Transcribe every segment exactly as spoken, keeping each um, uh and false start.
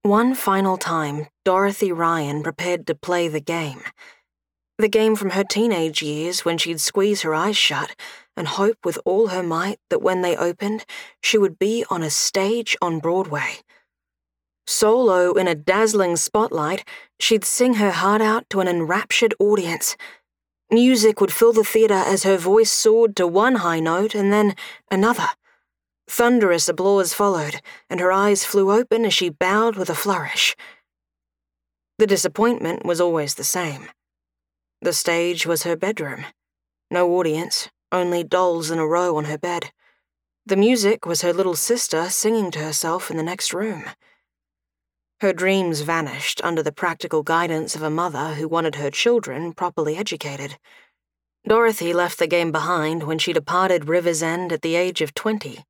One final time, Dorothy Ryan prepared to play the game. The game from her teenage years when she'd squeeze her eyes shut and hope with all her might that when they opened, she would be on a stage on Broadway. Solo in a dazzling spotlight, she'd sing her heart out to an enraptured audience. Music would fill the theater as her voice soared to one high note and then another. Thunderous applause followed, and her eyes flew open as she bowed with a flourish. The disappointment was always the same. The stage was her bedroom. No audience, only dolls in a row on her bed. The music was her little sister singing to herself in the next room. Her dreams vanished under the practical guidance of a mother who wanted her children properly educated. Dorothy left the game behind when she departed River's End at the age of twenty.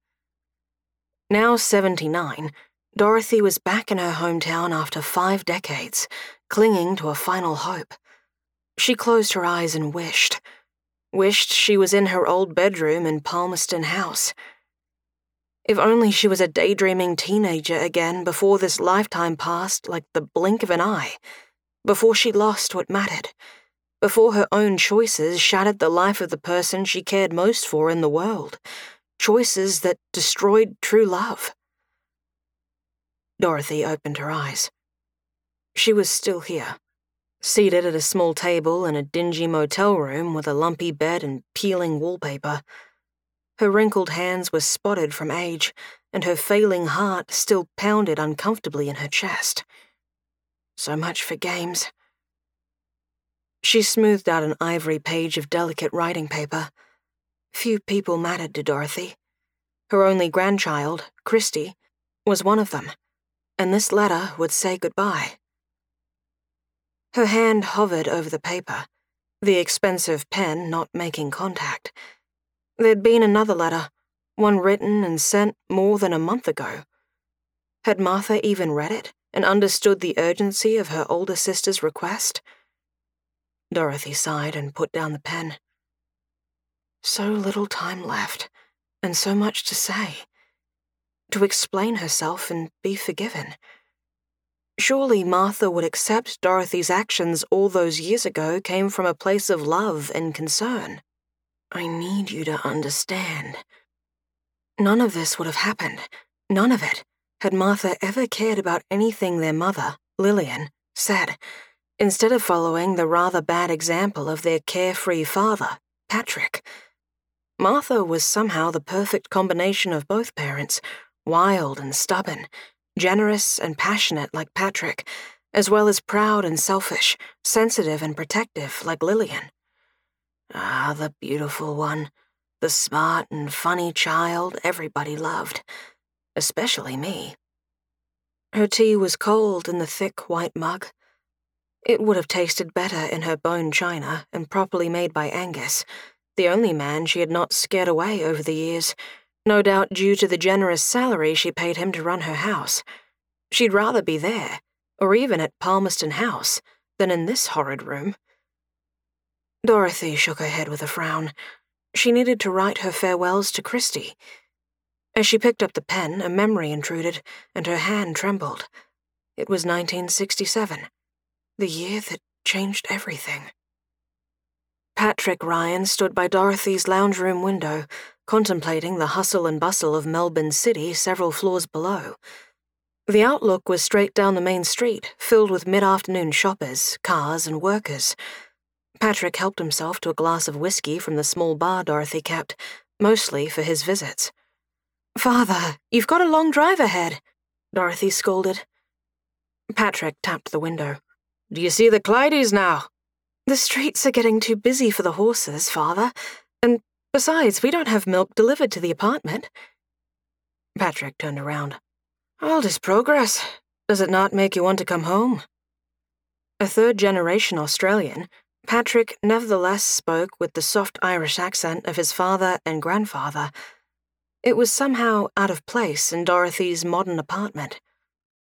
Now seventy-nine, Dorothy was back in her hometown after five decades, clinging to a final hope. She closed her eyes and wished. Wished she was in her old bedroom in Palmerston House. If only she was a daydreaming teenager again before this lifetime passed like the blink of an eye, before she lost what mattered, before her own choices shattered the life of the person she cared most for in the world, choices that destroyed true love. Dorothy opened her eyes. She was still here, seated at a small table in a dingy motel room with a lumpy bed and peeling wallpaper. Her wrinkled hands were spotted from age, and her failing heart still pounded uncomfortably in her chest. So much for games. She smoothed out an ivory page of delicate writing paper. Few people mattered to Dorothy. Her only grandchild, Christy, was one of them, and this letter would say goodbye. Her hand hovered over the paper, the expensive pen not making contact. There'd been another letter, one written and sent more than a month ago. Had Martha even read it and understood the urgency of her older sister's request? Dorothy sighed and put down the pen. So little time left, and so much to say. To explain herself and be forgiven. Surely Martha would accept Dorothy's actions all those years ago came from a place of love and concern. I need you to understand. None of this would have happened, none of it, had Martha ever cared about anything their mother, Lillian, said, instead of following the rather bad example of their carefree father, Patrick. Martha was somehow the perfect combination of both parents, wild and stubborn, generous and passionate like Patrick, as well as proud and selfish, sensitive and protective like Lillian. Ah, the beautiful one, the smart and funny child everybody loved, especially me. Her tea was cold in the thick white mug. It would have tasted better in her bone china and properly made by Angus, the only man she had not scared away over the years, no doubt due to the generous salary she paid him to run her house. She'd rather be there, or even at Palmerston House, than in this horrid room. Dorothy shook her head with a frown. She needed to write her farewells to Christy. As she picked up the pen, a memory intruded, and her hand trembled. It was nineteen sixty-seven, the year that changed everything. Patrick Ryan stood by Dorothy's lounge room window, contemplating the hustle and bustle of Melbourne City several floors below. The outlook was straight down the main street, filled with mid-afternoon shoppers, cars, and workers. Patrick helped himself to a glass of whiskey from the small bar Dorothy kept, mostly for his visits. "Father, you've got a long drive ahead," Dorothy scolded. Patrick tapped the window. "Do you see the Clydes now?" "The streets are getting too busy for the horses, Father, and besides, we don't have milk delivered to the apartment." Patrick turned around. "All this progress. Does it not make you want to come home?" A third-generation Australian, Patrick nevertheless spoke with the soft Irish accent of his father and grandfather. It was somehow out of place in Dorothy's modern apartment.